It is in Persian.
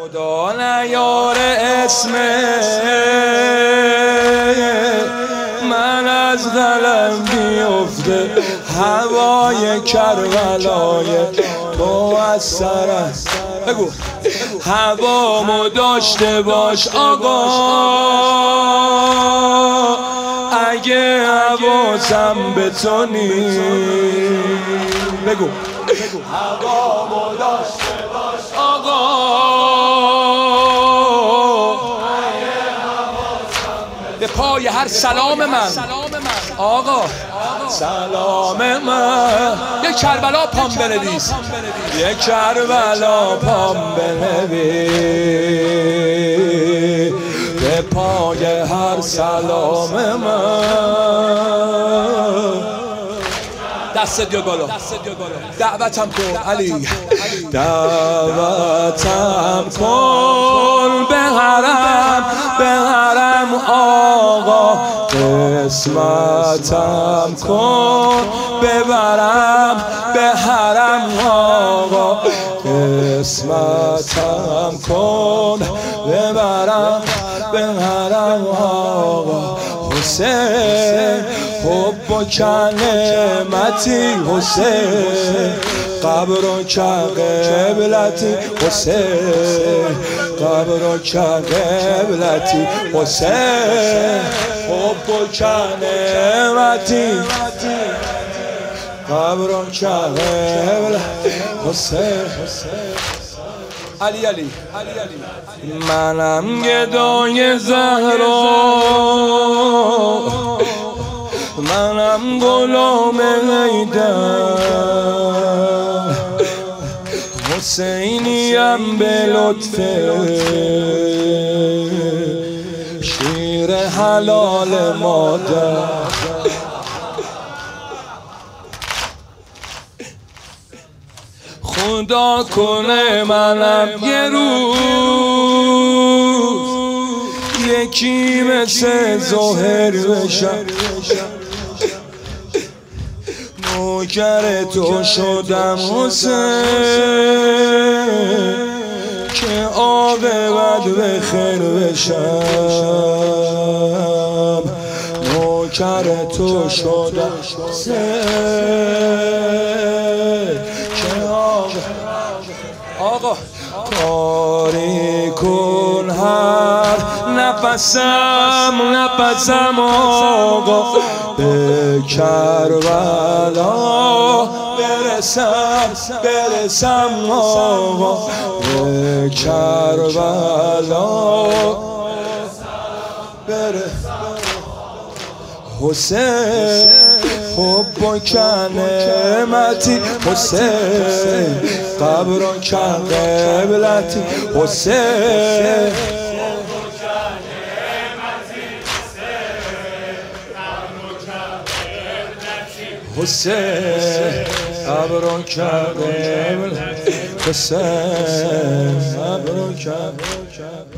خدا نیار اسم من از قلم بیفته، هوای کربلای تو از سر است. بگو هوامو داشته باش آقا، اگه حواسم به تو نیست. بگو هوامو داشته باش آقا، به پای هر سلام من آقا سلام من. یک کربلا پام بنویس، یک کربلا پام بنویس، به پای هر سلام من. دست دیا بالا، دعوتم کن علی، دعوتم کن به حرم، به حرم آقا، قسمتم کن ببرم به حرم آقا، قسمتم کن ببرم به حرم آقا. حسین حب و نعمتی، حسین قبر و قبلتی، حسین قبر و قبلتی، حسین حب و نعمتی، قبر و قبلتی، حسین. علی علی منم گدای زهرا، منم غلام حیدر، حسینیم به لطف شیر حلال مادر. خدا کنه منم یه روز یکی مثل ظاهر بشم، نوکر تو شدم حسین، که عاقبت به خیر بشم، نوکر تو شدم حسین، که آقا کاری کن هر نفسم آقا، به کربلا برسم آقا، به کربلا برسم. حسین حب و نعمتی، حسین قبر و قبلتی، حسین حسین قبر و قبلتی، حسین قبر و قبلتی.